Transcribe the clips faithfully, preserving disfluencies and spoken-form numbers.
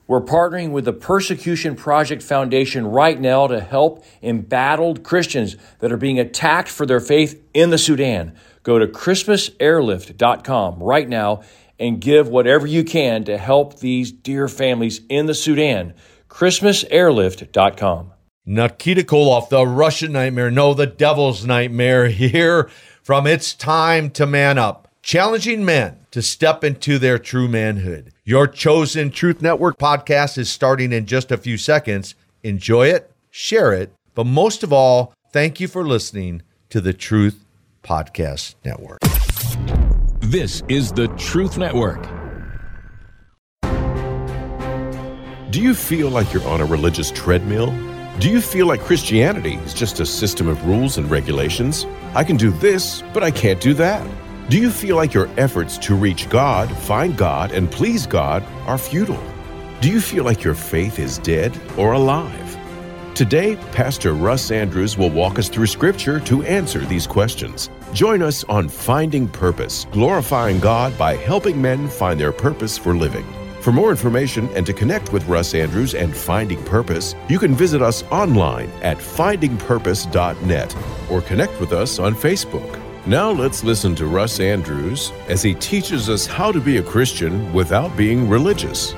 We're partnering with the Persecution Project Foundation right now to help embattled Christians that are being attacked for their faith in the Sudan. Go to Christmas Airlift dot com right now and give whatever you can to help these dear families in the Sudan. Christmas Airlift dot com. Nikita Koloff, the Russian nightmare, no, the devil's nightmare, here from It's Time to Man Up, challenging men to step into their true manhood. Your chosen Truth Network podcast is starting in just a few seconds. Enjoy it, share it, but most of all, thank you for listening to the Truth Podcast Network. This is the Truth Network. Do you feel like you're on a religious treadmill? Do you feel like Christianity is just a system of rules and regulations? I can do this, but I can't do that. Do you feel like your efforts to reach God, find God, and please God are futile? Do you feel like your faith is dead or alive? Today, Pastor Russ Andrews will walk us through Scripture to answer these questions. Join us on Finding Purpose, glorifying God by helping men find their purpose for living. For more information and to connect with Russ Andrews and Finding Purpose, you can visit us online at finding purpose dot net or connect with us on Facebook. Now let's listen to Russ Andrews as he teaches us how to be a Christian without being religious.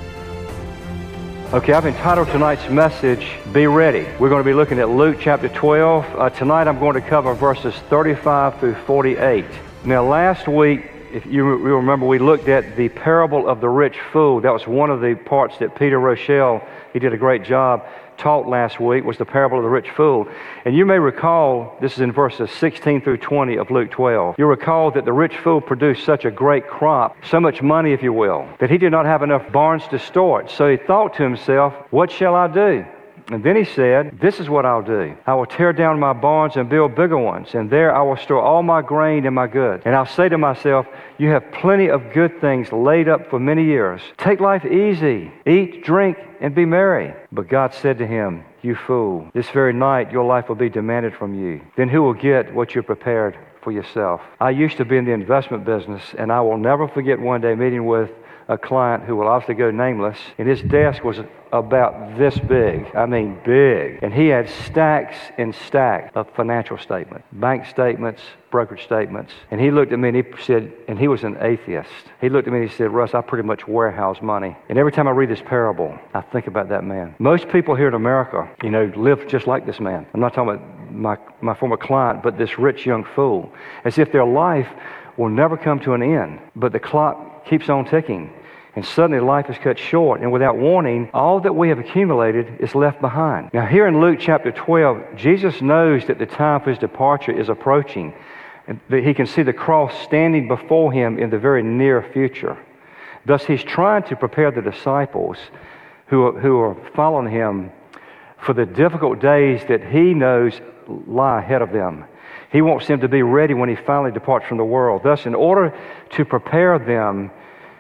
Okay, I've entitled tonight's message, Be Ready. We're going to be looking at Luke chapter twelve. Uh, tonight I'm going to cover verses thirty-five through forty-eight. Now last week, if you remember, we looked at the parable of the rich fool. That was one of the parts that Peter Rochelle, he did a great job, taught last week, was the parable of the rich fool. And you may recall, this is in verses sixteen through twenty of Luke twelve. You recall that the rich fool produced such a great crop, so much money, if you will, that he did not have enough barns to store it. So he thought to himself, what shall I do? And then he said, this is what I'll do. I will tear down my barns and build bigger ones, and there I will store all my grain and my goods. And I'll say to myself, you have plenty of good things laid up for many years. Take life easy. Eat, drink, and be merry. But God said to him, you fool, this very night your life will be demanded from you. Then who will get what you prepared for yourself? I used to be in the investment business, and I will never forget one day meeting with a client who will obviously go nameless, and his desk was about this big. I mean big. And he had stacks and stacks of financial statements, bank statements, brokerage statements. And he looked at me and he said, and he was an atheist. He looked at me and he said, Russ, I pretty much warehouse money. And every time I read this parable, I think about that man. Most people here in America, you know, live just like this man. I'm not talking about my, my former client, but this rich young fool, as if their life will never come to an end. But the clock keeps on ticking. And suddenly life is cut short, and without warning, all that we have accumulated is left behind. Now here in Luke chapter twelve, Jesus knows that the time for his departure is approaching, and that he can see the cross standing before him in the very near future. Thus he's trying to prepare the disciples who are, who are following him for the difficult days that he knows lie ahead of them. He wants them to be ready when he finally departs from the world. Thus, in order to prepare them,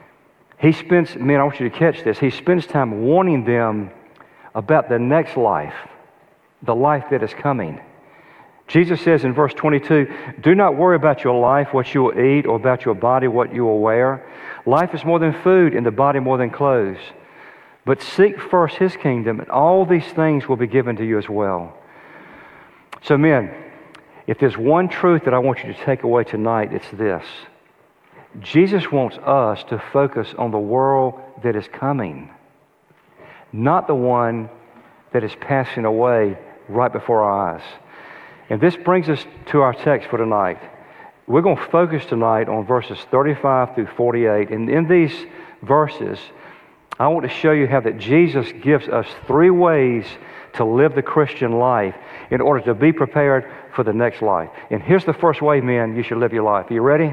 He spends, man, I want you to catch this. He spends time warning them about the next life, the life that is coming. Jesus says in verse twenty-two, do not worry about your life, what you will eat, or about your body, what you will wear. Life is more than food, and the body more than clothes. But seek first his kingdom, and all these things will be given to you as well. So men, if there's one truth that I want you to take away tonight, it's this. Jesus wants us to focus on the world that is coming, not the one that is passing away right before our eyes. And this brings us to our text for tonight. We're going to focus tonight on verses thirty-five through forty-eight. And in these verses, I want to show you how that Jesus gives us three ways to live the Christian life in order to be prepared for the next life. And here's the first way, men, you should live your life. Are you ready?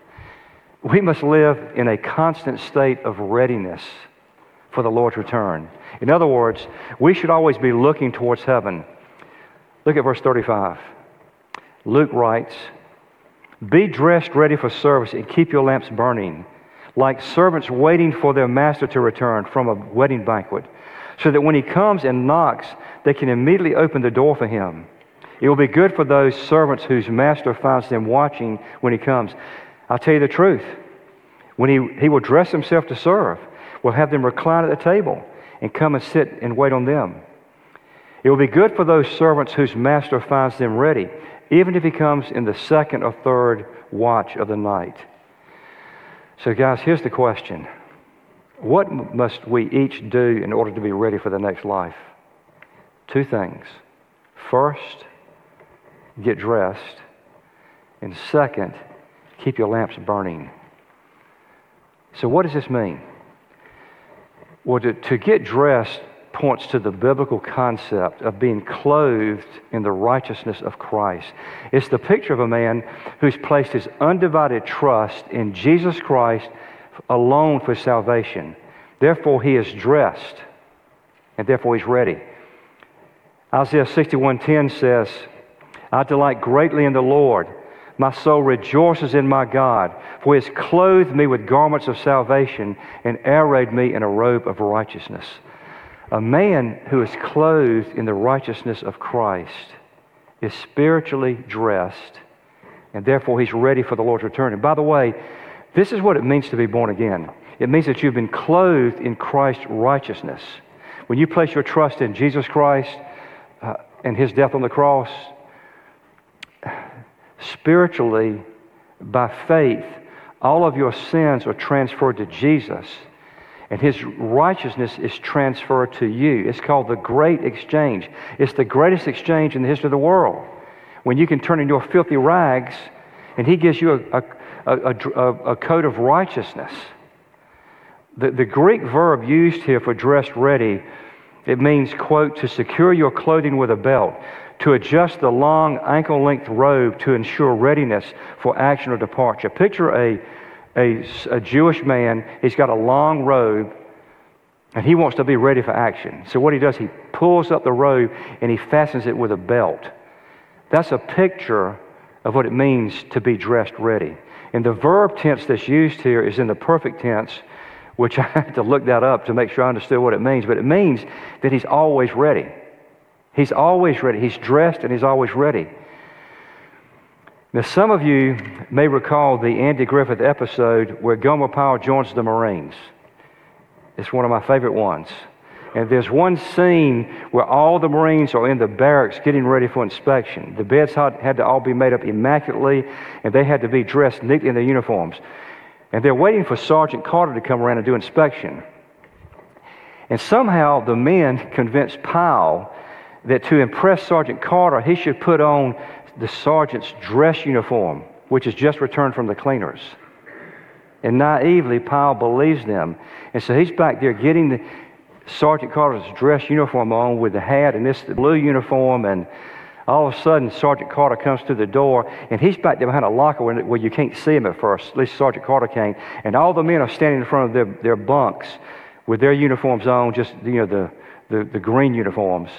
We must live in a constant state of readiness for the Lord's return. In other words, we should always be looking towards heaven. Look at verse thirty-five. Luke writes, be dressed ready for service and keep your lamps burning, like servants waiting for their master to return from a wedding banquet, so that when he comes and knocks, they can immediately open the door for him. It will be good for those servants whose master finds them watching when he comes. I'll tell you the truth. When he, he will dress himself to serve, will have them recline at the table, and come and sit and wait on them. It will be good for those servants whose master finds them ready, even if he comes in the second or third watch of the night. So guys, here's the question. What must we each do in order to be ready for the next life? Two things. First, get dressed. And second, keep your lamps burning. So what does this mean? Well, to, to get dressed points to the biblical concept of being clothed in the righteousness of Christ. It's the picture of a man who's placed his undivided trust in Jesus Christ alone for salvation. Therefore, he is dressed, and therefore he's ready. Isaiah sixty-one ten says, I delight greatly in the Lord. My soul rejoices in my God, for he has clothed me with garments of salvation and arrayed me in a robe of righteousness. A man who is clothed in the righteousness of Christ is spiritually dressed, and therefore he's ready for the Lord's return. And by the way, this is what it means to be born again. It means that you've been clothed in Christ's righteousness. When you place your trust in Jesus Christ uh, and his death on the cross, spiritually, by faith, all of your sins are transferred to Jesus, and his righteousness is transferred to you. It's called the Great Exchange. It's the greatest exchange in the history of the world. When you can turn in your filthy rags, and he gives you a, a, a, a, a coat of righteousness. The, the Greek verb used here for dressed ready, it means, quote, to secure your clothing with a belt, to adjust the long ankle-length robe to ensure readiness for action or departure. Picture a, a, a Jewish man. He's got a long robe, and he wants to be ready for action. So what he does, he pulls up the robe, and he fastens it with a belt. That's a picture of what it means to be dressed ready. And the verb tense that's used here is in the perfect tense, which I had to look that up to make sure I understood what it means. But it means that he's always ready. He's always ready. He's dressed and he's always ready. Now, some of you may recall the Andy Griffith episode where Gomer Pyle joins the Marines. It's one of my favorite ones. And there's one scene where all the Marines are in the barracks getting ready for inspection. The beds had, had to all be made up immaculately, and they had to be dressed neatly in their uniforms. And they're waiting for Sergeant Carter to come around and do inspection. And somehow the men convinced Pyle that to impress Sergeant Carter, he should put on the sergeant's dress uniform, which is just returned from the cleaners. And naively, Pyle believes them. And so he's back there getting the Sergeant Carter's dress uniform on with the hat and this blue uniform, and all of a sudden Sergeant Carter comes to the door, and he's back there behind a locker where, where you can't see him at first. At least Sergeant Carter can't. And all the men are standing in front of their, their bunks with their uniforms on, just you know the, the, the green uniforms.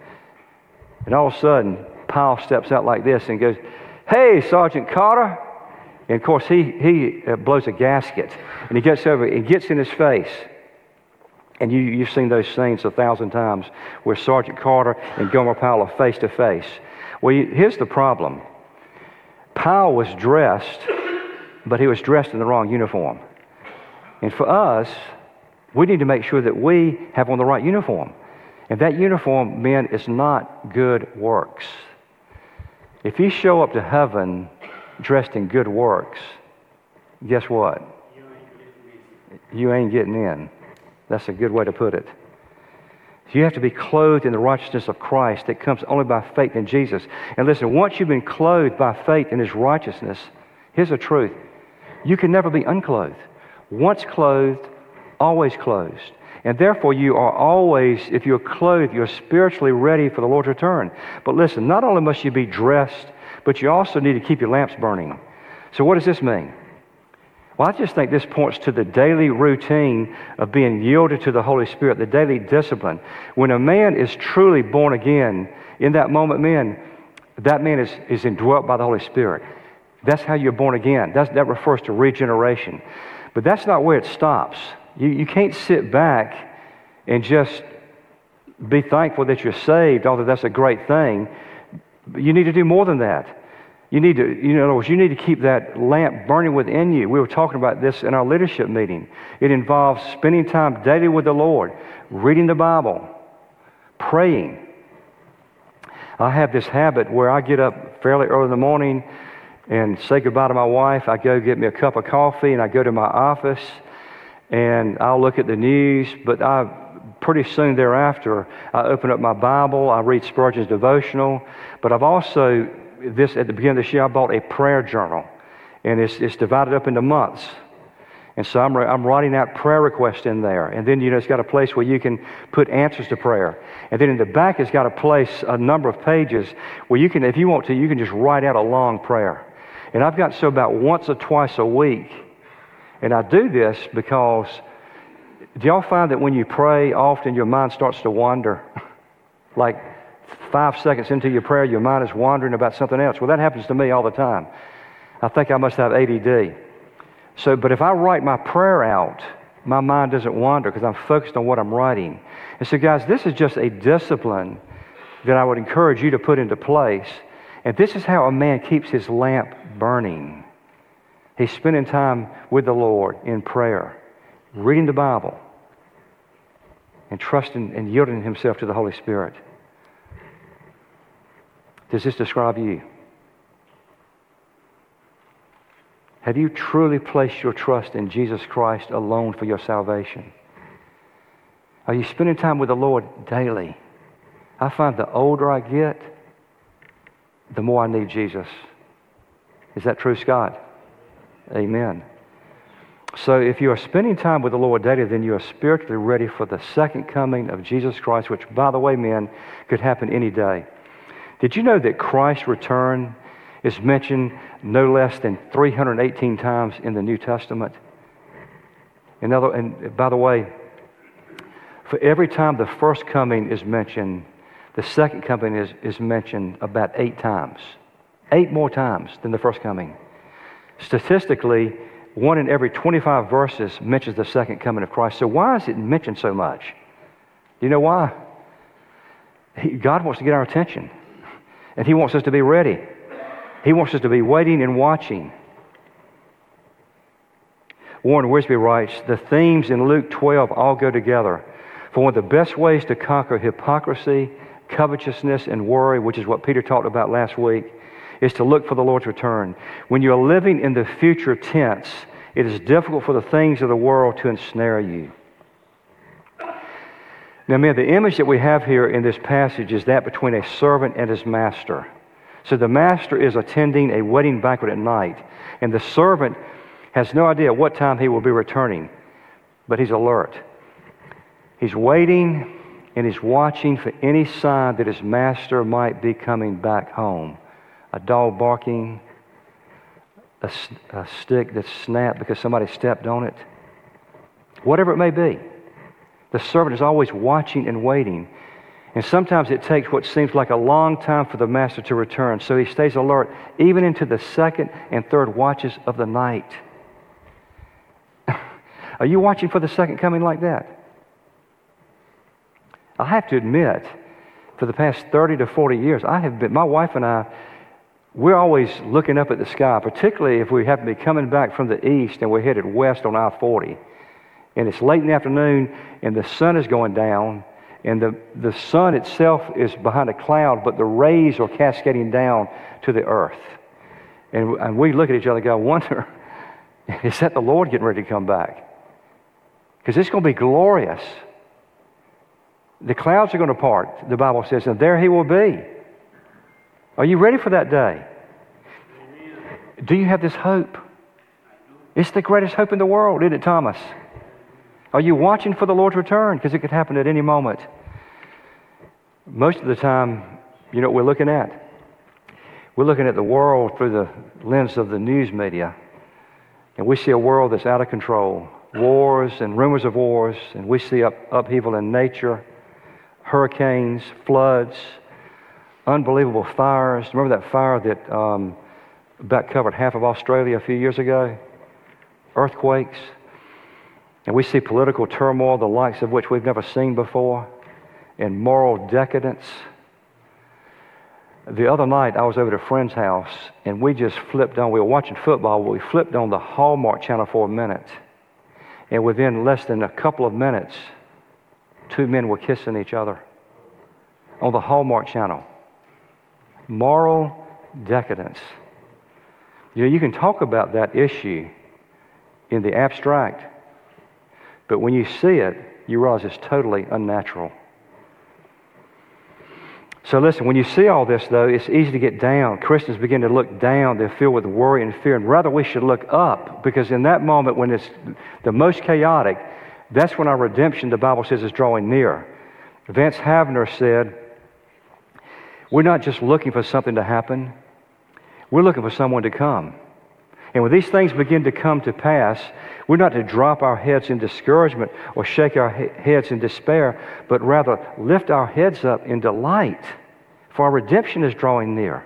And all of a sudden, Pyle steps out like this and goes, "Hey, Sergeant Carter!" And of course, he he uh, blows a gasket, and he gets over and gets in his face. And you, you've seen those scenes a thousand times where Sergeant Carter and Gomer Pyle are face to face. Well, you, here's the problem. Pyle was dressed, but he was dressed in the wrong uniform. And for us, we need to make sure that we have on the right uniform. And that uniform, men, is not good works. If you show up to heaven dressed in good works, guess what? You ain't getting in. That's a good way to put it. So you have to be clothed in the righteousness of Christ that comes only by faith in Jesus. And listen, once you've been clothed by faith in his righteousness, here's the truth. You can never be unclothed. Once clothed, always clothed. And therefore you are always, if you're clothed, you're spiritually ready for the Lord's return. But listen, not only must you be dressed, but you also need to keep your lamps burning. So what does this mean? Well, I just think this points to the daily routine of being yielded to the Holy Spirit, the daily discipline. When a man is truly born again, in that moment, man, that man is, is indwelt by the Holy Spirit. That's how you're born again. That's, that refers to regeneration. But that's not where it stops. You, you can't sit back and just be thankful that you're saved, although that's a great thing. But you need to do more than that. You need to, you know, in other words, you need to keep that lamp burning within you. We were talking about this in our leadership meeting. It involves spending time daily with the Lord, reading the Bible, praying. I have this habit where I get up fairly early in the morning and say goodbye to my wife. I go get me a cup of coffee and I go to my office and I'll look at the news, but I pretty soon thereafter, I open up my Bible, I read Spurgeon's devotional, but I've also, this at the beginning of this year, I bought a prayer journal, and it's it's divided up into months. And so I'm, I'm writing out prayer requests in there. And then, you know, it's got a place where you can put answers to prayer. And then in the back, it's got a place, a number of pages, where you can, if you want to, you can just write out a long prayer. And I've got so about once or twice a week. And I do this because, do y'all find that when you pray, often your mind starts to wander? Like five seconds into your prayer, your mind is wandering about something else. Well, that happens to me all the time. I think I must have A D D. So, but if I write my prayer out, my mind doesn't wander because I'm focused on what I'm writing. And so, guys, this is just a discipline that I would encourage you to put into place. And this is how a man keeps his lamp burning. He's spending time with the Lord in prayer, reading the Bible, and trusting and yielding himself to the Holy Spirit. Does this describe you? Have you truly placed your trust in Jesus Christ alone for your salvation? Are you spending time with the Lord daily? I find the older I get, the more I need Jesus. Is that true, Scott? Amen. So if you are spending time with the Lord daily, then you are spiritually ready for the second coming of Jesus Christ, which, by the way, men, could happen any day. Did you know that Christ's return is mentioned no less than three hundred eighteen times in the New Testament? In other, and by the way, for every time the first coming is mentioned, the second coming is, is mentioned about eight times. Eight more times than the first coming. Statistically, one in every twenty-five verses mentions the second coming of Christ. So why is it mentioned so much? Do you know why? He, God wants to get our attention. And He wants us to be ready. He wants us to be waiting and watching. Warren Wiersbe writes, the themes in Luke twelve all go together. For one of the best ways to conquer hypocrisy, covetousness, and worry, which is what Peter talked about last week, is to look for the Lord's return. When you're living in the future tense, it is difficult for the things of the world to ensnare you. Now, man, the image that we have here in this passage is that between a servant and his master. So the master is attending a wedding banquet at night, and the servant has no idea what time he will be returning, but he's alert. He's waiting and he's watching for any sign that his master might be coming back home. A dog barking, a, a stick that's snapped because somebody stepped on it. Whatever it may be, the servant is always watching and waiting. And sometimes it takes what seems like a long time for the master to return. So he stays alert even into the second and third watches of the night. Are you watching for the second coming like that? I have to admit, for the past thirty to forty years, I have been, my wife and I, we're always looking up at the sky, particularly if we happen to be coming back from the east and we're headed west on I forty. And it's late in the afternoon and the sun is going down, and the, the sun itself is behind a cloud, but the rays are cascading down to the earth. And, and we look at each other and go, I wonder, is that the Lord getting ready to come back? Because it's going to be glorious. The clouds are going to part, the Bible says, and there He will be. Are you ready for that day? Do you have this hope? It's the greatest hope in the world, isn't it, Thomas? Are you watching for the Lord's return? Because it could happen at any moment. Most of the time, you know what we're looking at? We're looking at the world through the lens of the news media. And we see a world that's out of control. Wars and rumors of wars. And we see up, upheaval in nature. Hurricanes, floods, unbelievable fires. Remember that fire that um, about covered half of Australia a few years ago? Earthquakes. And we see political turmoil, the likes of which we've never seen before, and moral decadence. The other night, I was over at a friend's house, and we just flipped on. We were watching football, but we flipped on the Hallmark Channel for a minute. And within less than a couple of minutes, two men were kissing each other on the Hallmark Channel. Moral decadence. You know, you can talk about that issue in the abstract, but when you see it, you realize it's totally unnatural. So listen, when you see all this, though, it's easy to get down. Christians begin to look down. They're filled with worry and fear. And rather, we should look up, because in that moment when it's the most chaotic, that's when our redemption, the Bible says, is drawing near. Vance Havner said, we're not just looking for something to happen. We're looking for someone to come. And when these things begin to come to pass, we're not to drop our heads in discouragement or shake our he- heads in despair, but rather lift our heads up in delight, for our redemption is drawing near.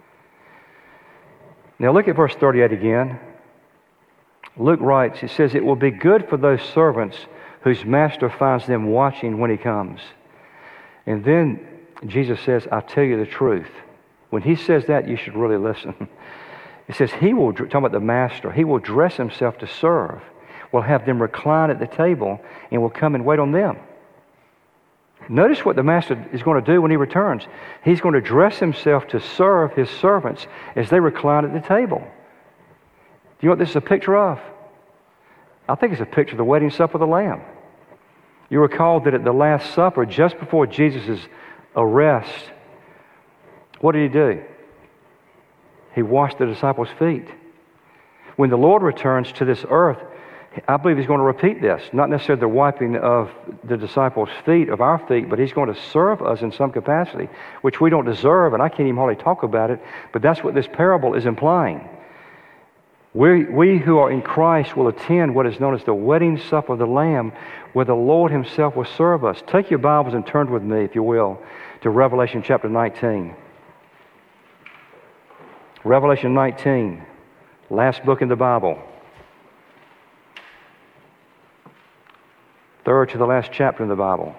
Now look at verse thirty-eight again. Luke writes, it says, it will be good for those servants whose master finds them watching when he comes. And then Jesus says, I tell you the truth. When he says that, you should really listen. It says he will, talking about the master, he will dress himself to serve, will have them recline at the table, and will come and wait on them. Notice what the master is going to do when he returns. He's going to dress himself to serve his servants as they recline at the table. Do you know what this is a picture of? I think it's a picture of the wedding supper of the Lamb. You recall that at the Last Supper, just before Jesus' arrest, what did he do? He washed the disciples' feet. When the Lord returns to this earth, I believe he's going to repeat this. Not necessarily the wiping of the disciples' feet, of our feet, but he's going to serve us in some capacity, which we don't deserve, and I can't even hardly talk about it, but that's what this parable is implying. We, we who are in Christ will attend what is known as the wedding supper of the Lamb, where the Lord himself will serve us. Take your Bibles and turn with me, if you will, to Revelation chapter nineteen. Revelation nineteen, last book in the Bible. Third to the last chapter in the Bible.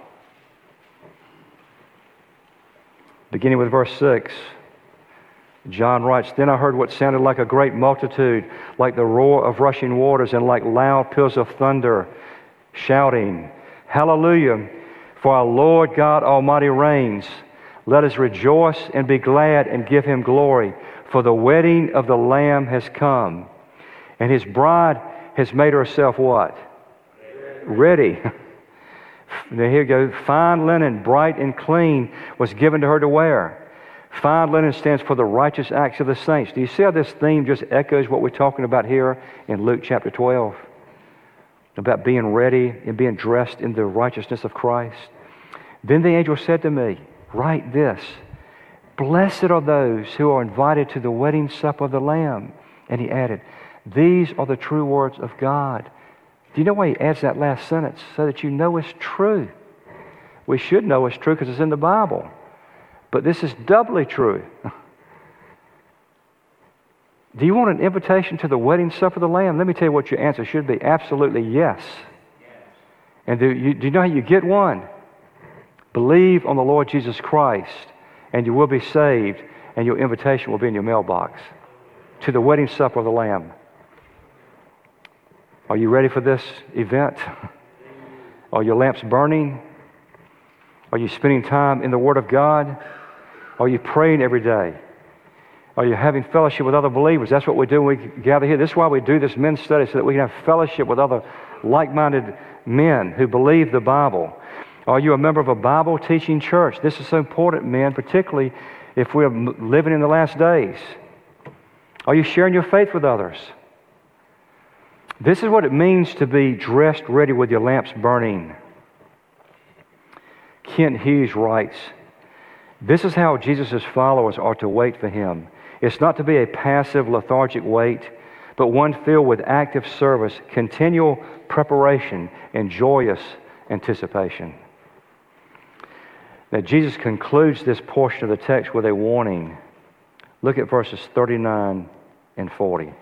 Beginning with verse six, John writes, Then I heard what sounded like a great multitude, like the roar of rushing waters, and like loud peals of thunder, shouting, Hallelujah, for our Lord God Almighty reigns. Let us rejoice and be glad and give him glory. For the wedding of the Lamb has come, and his bride has made herself what? Ready. Now here we go. Fine linen, bright and clean, was given to her to wear. Fine linen stands for the righteous acts of the saints. Do you see how this theme just echoes what we're talking about here in Luke chapter twelve? About being ready and being dressed in the righteousness of Christ. Then the angel said to me, Write this. Blessed are those who are invited to the wedding supper of the Lamb. And he added, These are the true words of God. Do you know why he adds that last sentence? So that you know it's true. We should know it's true because it's in the Bible. But this is doubly true. Do you want an invitation to the wedding supper of the Lamb? Let me tell you what your answer should be. Absolutely yes. And do you, do you know how you get one? Believe on the Lord Jesus Christ, and you will be saved, and your invitation will be in your mailbox to the wedding supper of the Lamb. Are you ready for this event? Are your lamps burning? Are you spending time in the Word of God? Are you praying every day? Are you having fellowship with other believers? That's what we do when we gather here. This is why we do this men's study, so that we can have fellowship with other like-minded men who believe the Bible. Are you a member of a Bible-teaching church? This is so important, men, particularly if we're living in the last days. Are you sharing your faith with others? This is what it means to be dressed ready with your lamps burning. Kent Hughes writes, This is how Jesus' followers are to wait for him. It's not to be a passive, lethargic wait, but one filled with active service, continual preparation, and joyous anticipation. Now, Jesus concludes this portion of the text with a warning. Look at verses thirty-nine and forty.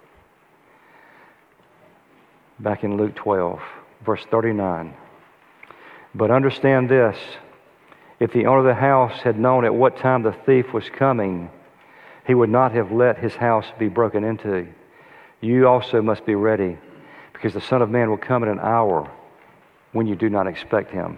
Back in Luke twelve, verse thirty-nine. But understand this, If the owner of the house had known at what time the thief was coming, he would not have let his house be broken into. You also must be ready, because the Son of Man will come in an hour when you do not expect him.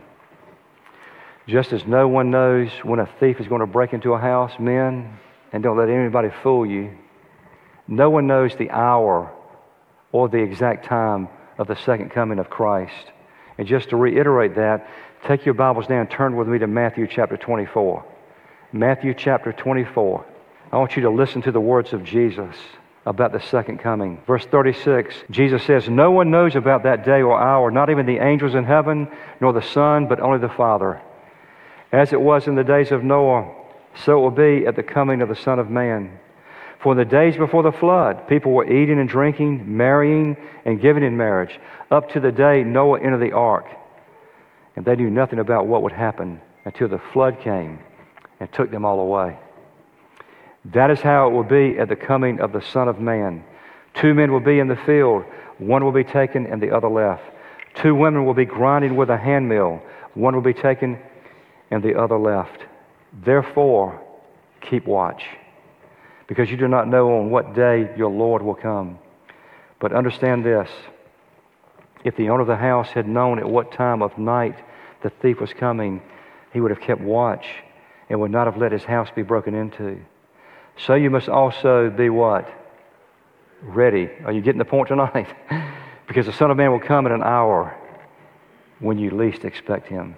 Just as no one knows when a thief is going to break into a house, men, and don't let anybody fool you, no one knows the hour or the exact time of the second coming of Christ. And just to reiterate that, take your Bibles now and turn with me to Matthew chapter twenty-four. Matthew chapter twenty-four. I want you to listen to the words of Jesus about the second coming. Verse thirty-six, Jesus says, "No one knows about that day or hour, not even the angels in heaven, nor the Son, but only the Father. As it was in the days of Noah, so it will be at the coming of the Son of Man. For in the days before the flood, people were eating and drinking, marrying and giving in marriage, up to the day Noah entered the ark. And they knew nothing about what would happen until the flood came and took them all away. That is how it will be at the coming of the Son of Man. Two men will be in the field, one will be taken and the other left. Two women will be grinding with a handmill, one will be taken and the other left. Therefore, keep watch, because you do not know on what day your Lord will come. But understand this, if the owner of the house had known at what time of night the thief was coming, he would have kept watch and would not have let his house be broken into. So you must also be what? Ready. Are you getting the point tonight? Because the Son of Man will come in an hour when you least expect him.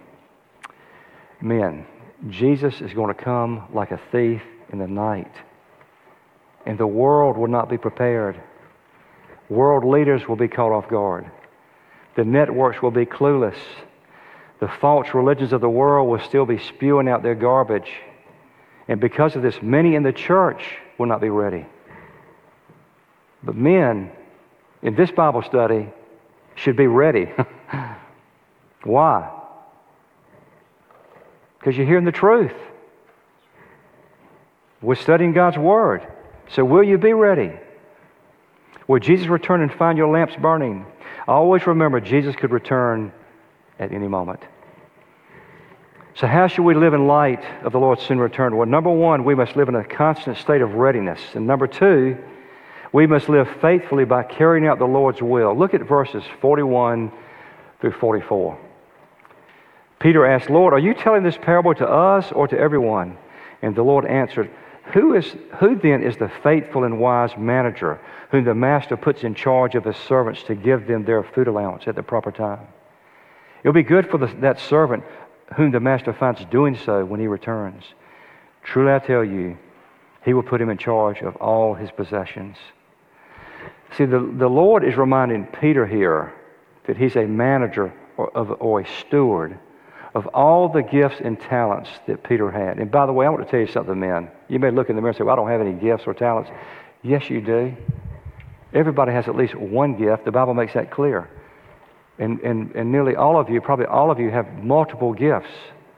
Men, Jesus is going to come like a thief in the night. And the world will not be prepared. World leaders will be caught off guard. The networks will be clueless. The false religions of the world will still be spewing out their garbage. And because of this, many in the church will not be ready. But men, in this Bible study, should be ready. Why? Because you're hearing the truth. We're studying God's Word. So will you be ready? Will Jesus return and find your lamps burning? Always remember, Jesus could return at any moment. So how should we live in light of the Lord's soon return? Well, number one, we must live in a constant state of readiness. And number two, we must live faithfully by carrying out the Lord's will. Look at verses forty-one through forty-four. Peter asked, "Lord, are you telling this parable to us or to everyone?" And the Lord answered, Who is who then is the faithful and wise manager whom the master puts in charge of his servants to give them their food allowance at the proper time? It'll be good for the, that servant whom the master finds doing so when he returns. Truly I tell you, he will put him in charge of all his possessions. See, the, the Lord is reminding Peter here that he's a manager or, of, or a steward of all the gifts and talents that Peter had. And by the way, I want to tell you something, men. You may look in the mirror and say, well, I don't have any gifts or talents. Yes, you do. Everybody has at least one gift. The Bible makes that clear. And, and, and nearly all of you, probably all of you, have multiple gifts.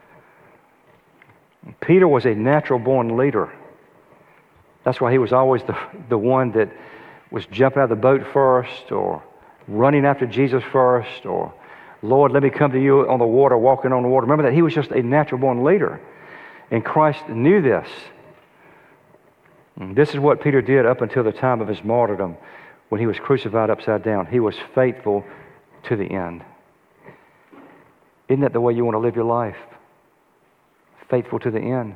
Peter was a natural-born leader. That's why he was always the, the one that was jumping out of the boat first, or running after Jesus first, or, Lord, let me come to you on the water, walking on the water. Remember that he was just a natural-born leader. And Christ knew this. And this is what Peter did up until the time of his martyrdom, when he was crucified upside down. He was faithful to the end. Isn't that the way you want to live your life? Faithful to the end.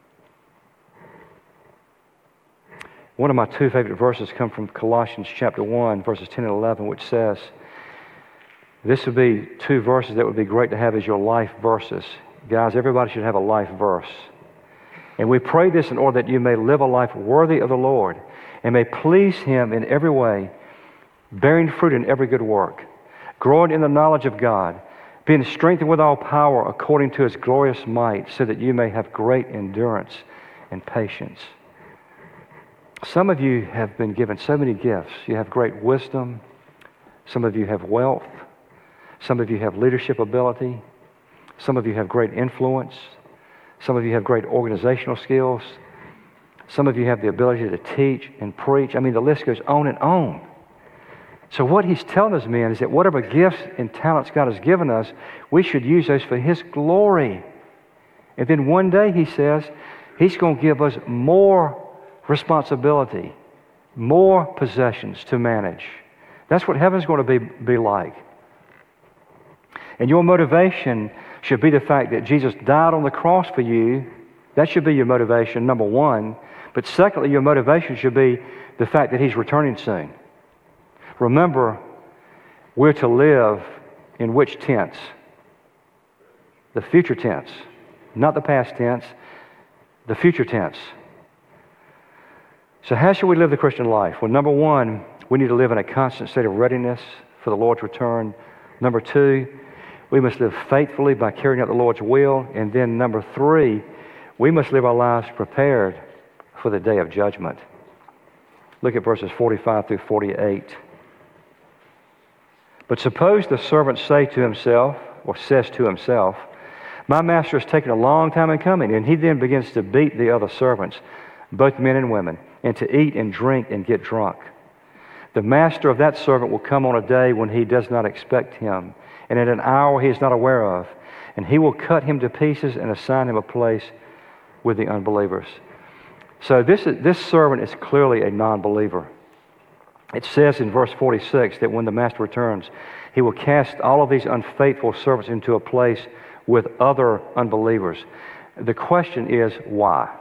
One of my two favorite verses come from Colossians chapter one, verses ten and eleven, which says, this would be two verses that would be great to have as your life verses. Guys, everybody should have a life verse. And we pray this in order that you may live a life worthy of the Lord and may please Him in every way, bearing fruit in every good work, growing in the knowledge of God, being strengthened with all power according to His glorious might, so that you may have great endurance and patience. Some of you have been given so many gifts. You have great wisdom. Some of you have wealth. Some of you have leadership ability. Some of you have great influence. Some of you have great organizational skills. Some of you have the ability to teach and preach. I mean, the list goes on and on. So what he's telling us, men, is that whatever gifts and talents God has given us, we should use those for His glory And then one day, he says, he's going to give us more responsibility, more possessions to manage. That's what heaven's going to be, be like. And your motivation should be the fact that Jesus died on the cross for you. That should be your motivation, number one. But secondly, your motivation should be the fact that he's returning soon. Remember, we're to live in which tense? The future tense. Not the past tense, the future tense. So how should we live the Christian life? Well, number one, we need to live in a constant state of readiness for the Lord's return. Number two, we must live faithfully by carrying out the Lord's will. And then number three, we must live our lives prepared for the day of judgment. Look at verses forty-five through forty-eight. But suppose the servant say to himself, or says to himself, my master has taken a long time in coming, and he then begins to beat the other servants, both men and women, and to eat and drink and get drunk. The master of that servant will come on a day when he does not expect him, and at an hour he is not aware of, and he will cut him to pieces and assign him a place with the unbelievers. So this, is, this servant is clearly a non-believer. It says in verse forty-six that when the master returns, he will cast all of these unfaithful servants into a place with other unbelievers. The question is, why?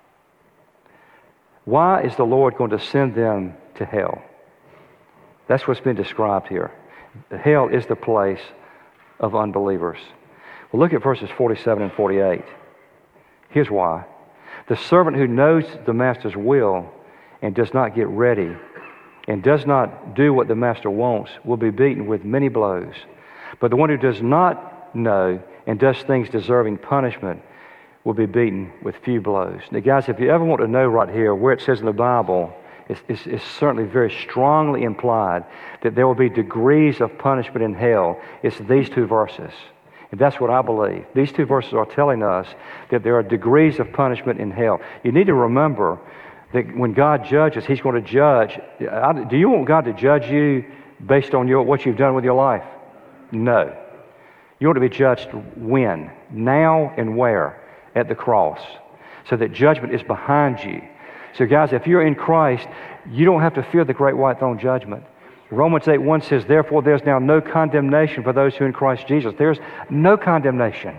Why is the Lord going to send them to hell? That's what's been described here. Hell is the place of unbelievers. Well, look at verses forty-seven and forty-eight. Here's why. The servant who knows the master's will and does not get ready and does not do what the master wants will be beaten with many blows. But the one who does not know and does things deserving punishment will be beaten with few blows. Now, guys, if you ever want to know right here where it says in the Bible, it's, it's, it's certainly very strongly implied that there will be degrees of punishment in hell. It's these two verses. And that's what I believe. These two verses are telling us that there are degrees of punishment in hell. You need to remember that when God judges, he's going to judge. Do you want God to judge you based on your, what you've done with your life? No. You want to be judged when? Now and where? At the cross. So that judgment is behind you. So guys, if you're in Christ, you don't have to fear the great white throne judgment. Romans eight one says, therefore there's now no condemnation for those who are in Christ Jesus. There's no condemnation.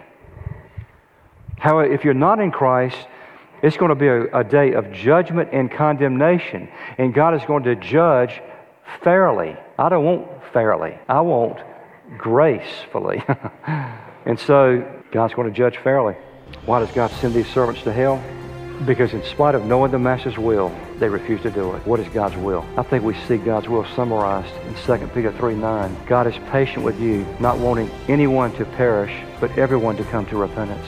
However, if you're not in Christ, it's going to be a, a day of judgment and condemnation. And God is going to judge fairly. I don't want fairly. I want gracefully. And so God's going to judge fairly. Why does God send these servants to hell? Because in spite of knowing the master's will, they refuse to do it. What is God's will? I think we see God's will summarized in Second Peter three nine. God is patient with you, not wanting anyone to perish, but everyone to come to repentance.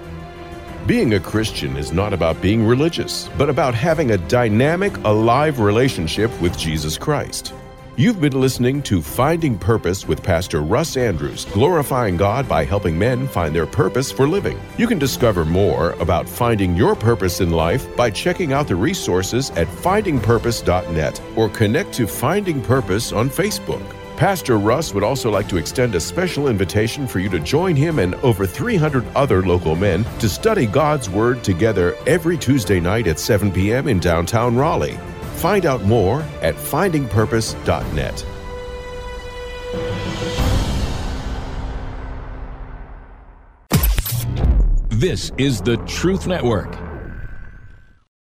Being a Christian is not about being religious, but about having a dynamic, alive relationship with Jesus Christ. You've been listening to Finding Purpose with Pastor Russ Andrews, glorifying God by helping men find their purpose for living. You can discover more about finding your purpose in life by checking out the resources at finding purpose dot net or connect to Finding Purpose on Facebook. Pastor Russ would also like to extend a special invitation for you to join him and over three hundred other local men to study God's Word together every Tuesday night at seven p.m. in downtown Raleigh. Find out more at finding purpose dot net. This is the Truth Network.